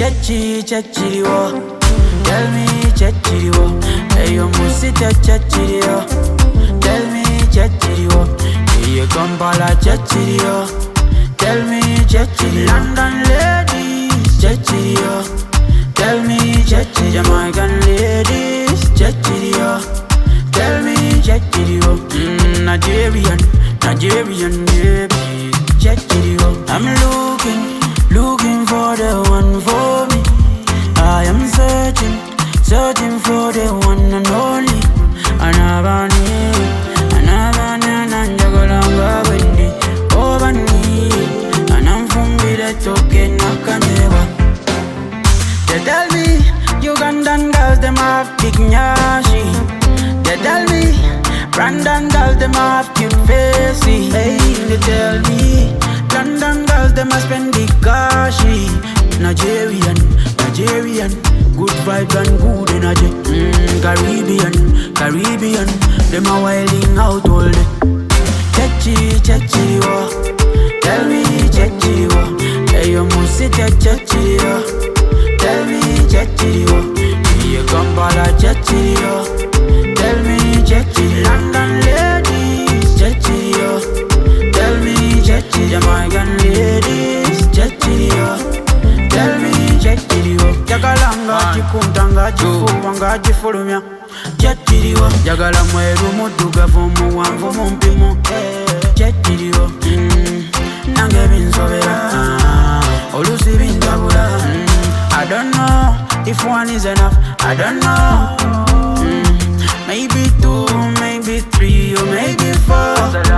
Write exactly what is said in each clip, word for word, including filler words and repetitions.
Chechi, chechi, wo. Tell me, chechi, wo. Hey, yo, musita, chechi, wo. Tell me, chechi, wo. Hey, you come pala, chechi, wo. Tell me, chechi, London ladies, chechi, wo. Tell me, chechi, Jamaican ladies, chechi, wo. Tell me, chechi, wo. Mm, Nigerian, Nigerian babies, chechi, wo. I'm looking, looking for the one for me. I am searching, searching for the one and only. Anabani, Anabani, Nanjagalanga, Wendy, Obani, and I'm from the token, Nakanewa. They tell me, Ugandan girls, them have big nyashi. They tell me, Brandon girls, them have cute faces. Hey, they tell me, London girls, them a spend the cashy. Nigerian, Nigerian, good vibe and good energy. mm, Caribbean, Caribbean, them a wilding out all day. Chechi, chechi, wo. Tell me, chechi, wo. Hey, you must sit at chechi, wo. Tell me, chechi, wo. You come pala, chechi, wo. Tell me, chechi, London ladies, chechi, wo. Tell me, chechi, Jamaican ladies, chechi, wo. Tell me, chechi, wo. Jagalanga, chikuntanga, chifuwanga, chifulumya, chechi, wo. Jagala mweru muduga vumu wangu mumpimo, chechi, wo. Nange binsobera, olusi bintabula. I don't know if one is enough, I don't know. mm, Maybe two, maybe three, or maybe four.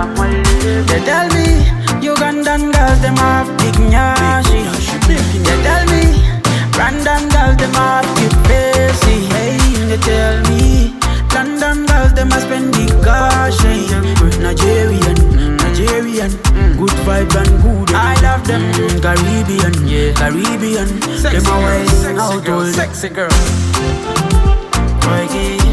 They tell me, Ugandan girls, them have big nyashi. They tell me, Brandon girls, them have cute faces. Hey, they tell me, London girls, them a spend the cash. Nigerian, Nigerian, good vibe and good. I love them. mm, Caribbean, yeah, Caribbean. Them a wilding out all. Sexy girl. Reggae.